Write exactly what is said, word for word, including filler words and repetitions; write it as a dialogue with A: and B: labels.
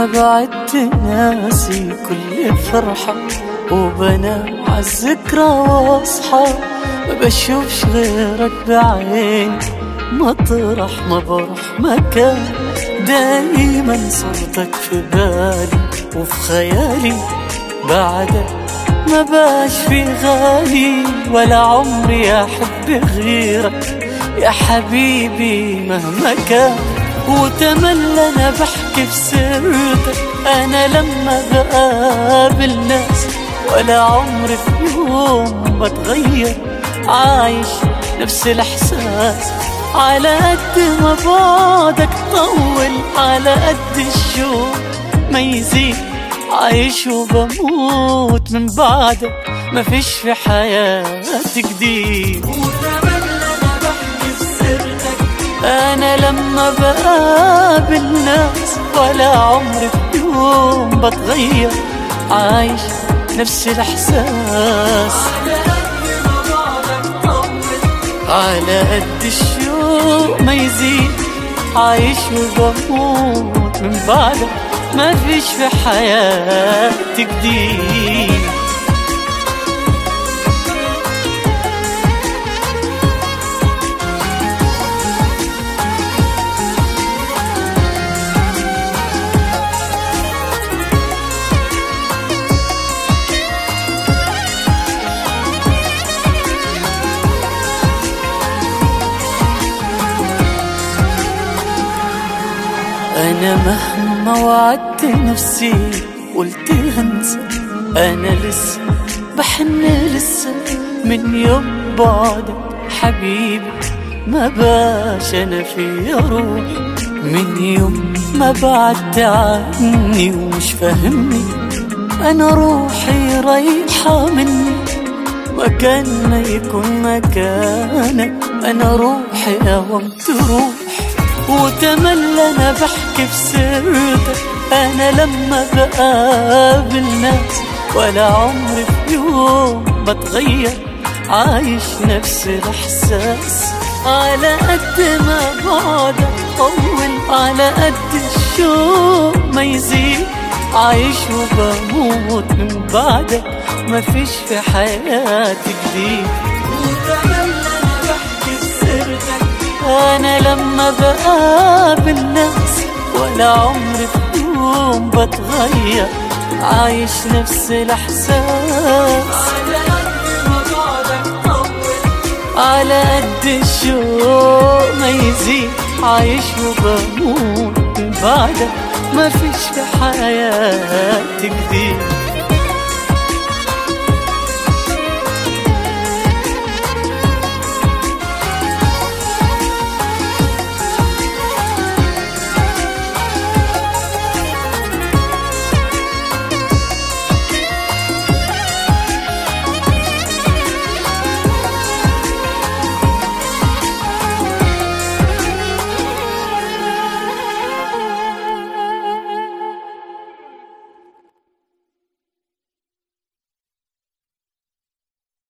A: ما بعدت ناسي كل فرحة، وبنام عالذكرى واصحى ما بشوفش غيرك بعيني، مطرح ما بروح مكان دايما صورتك في بالي وفي خيالي، بعدك ما باش في غالي ولا عمري أحب غيرك يا حبيبي مهما كان. وتملى أنا بحكي في سيرتك أنا لما بقابل ناس، ولا عمري في يوم بتغير عايش نفس الإحساس. على قد ما بعدك طول على قد الشوق ما يزيد، عايش وبموت من بعدك مفيش في حياتي جديد. أنا لما بقابل ناس ولا عمري في يوم بتغير عايش نفس الإحساس. على قد الشوق ما يزيد عايش وبموت من بعدك ما فيش في حياتي جديد. أنا مهما وعدت نفسي قلت هنسى، أنا لسه بحن لسه من يوم بعدك حبيبي، ما باش أنا في روح من يوم ما بعدت عني ومش فاهمني. أنا روحي رايحة مني مكان ما يكون مكانك، أنا روحي أوام تروح. وتملى أنا بحكي في سيرتك أنا لما بقابل ناس، ولا عمري في يوم بتغير عايش نفس الإحساس. على قد ما بعدك طول على قد الشوق ما يزيد، عايش وبموت من بعدك مفيش في حياتي جديد. أنا لما بقابل ناس ولا عمري في يوم بتغير عايش نفس الإحساس. على قد الشوق ما يزيد عايش وبموت من بعدك ما فيش في حياتي جديد.